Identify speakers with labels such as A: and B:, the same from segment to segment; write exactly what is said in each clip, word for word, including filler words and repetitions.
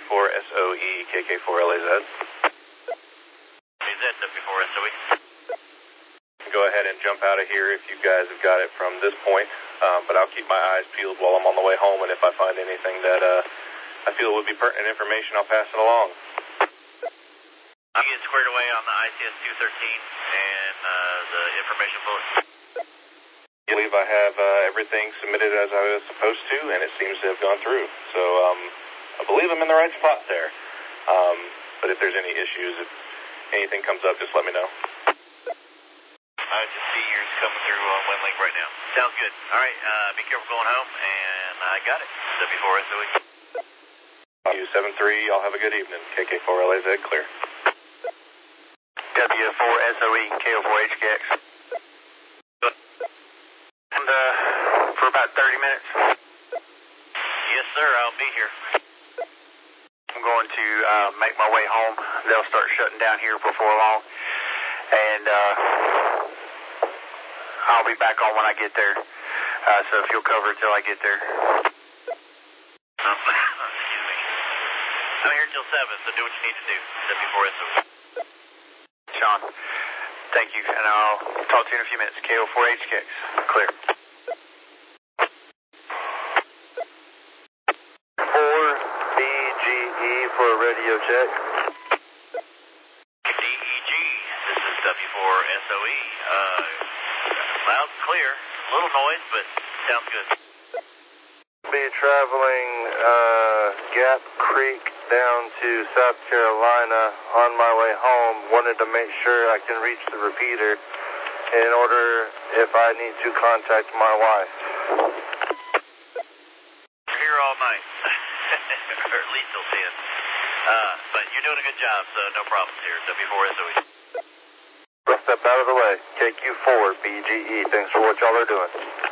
A: four S O E, K K four L A Z.
B: A Z, W four S O E.
A: Go ahead and jump out of here if you guys have got it from this point, um, but I'll keep my eyes peeled while I'm on the way home, and if I find anything that uh, I feel would be pertinent information, I'll pass it along.
B: I'll get squared away on the I C S two thirteen and uh, the information bulletin.
A: I believe I have uh, everything submitted as I was supposed to, and it seems to have gone through. So um, I believe I'm in the right spot there. Um, but if there's any issues, if anything comes up, just let me know.
B: I just see yours coming through on WinLink right now. Sounds good. All right, uh, be careful going home, and I got it. W four S O E.
A: U seven three, y'all have a good evening. K K four L A Z, clear.
C: W four S O E, K O four H K X. And uh, for about thirty minutes.
B: Yes, sir, I'll be here.
C: I'm going to uh, make my way home. They'll start shutting down here before long. And uh, I'll be back on when I get there. Uh, so if you'll cover it till I get there.
B: Excuse me. I'm here till seven, so do what you need to do. W four S O E.
C: Sean, thank you. And I'll talk to you in a few minutes. K O four H K X. Clear. four B G E for a radio check.
B: D E G, this is W four S O E. Uh, loud and clear. A little noise, but sounds good.
D: Be traveling uh, Gap Creek down to South Carolina on my way home. Wanted to make sure I can reach the repeater in order if I need to contact my wife.
B: You're here all night, or at least till ten. Uh, but you're doing a good job, so no problems here. W four S O E.
D: Let's step out of the way. K Q four B G E. Thanks for what y'all are doing.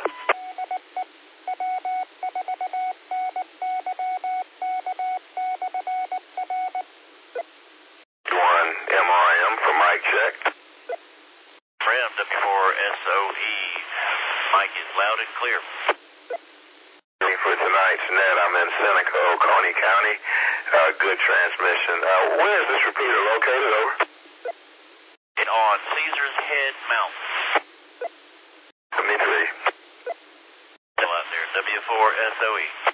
C: One M R M for Mike check.
B: Ram W four S O E. Mike is loud and clear.
C: For tonight's net, I'm in Seneca, Oconee County. Uh, good transmission. Uh, where is this repeater located, over?
B: It on Caesar's Head Mountain.
C: Dimitri.
B: Still out there, W four S O E.